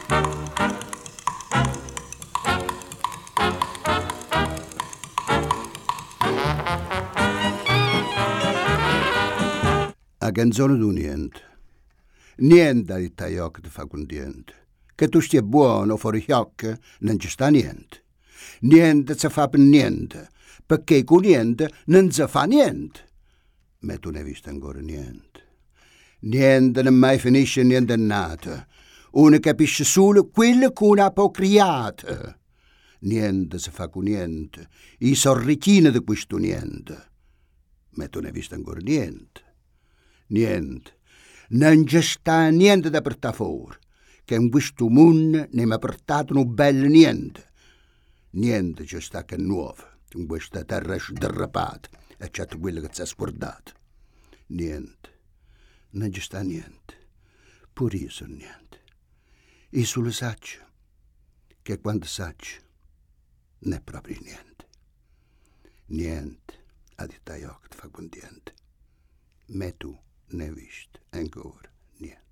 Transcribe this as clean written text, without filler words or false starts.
A canzone du niente. Niente a Itaioc ti fa contento. Che tu stia buono fuori chiocca, non ci sta niente. Niente si fa per niente, perché con niente non si fa niente. Ma tu ne hai visto ancora niente. Niente non mai finisce, niente è nato. Uno capisce solo quello che uno ha poi creato. Niente si fa con niente. I sorrichini di questo niente. Ma tu ne hai visto ancora niente. Niente. Non ci sta niente da portare fuori. Che in questo mondo ne mi ha portato un bel niente. Niente ci sta che nuovo in questa terra sdrappata, eccetto quello che si è scordato. Niente. Non ci sta niente. Pure io sono niente. Io solo saccio che quando saccio non è proprio niente. Niente. A di taio che ti fa contento. Ma tu ne hai visto ancora niente.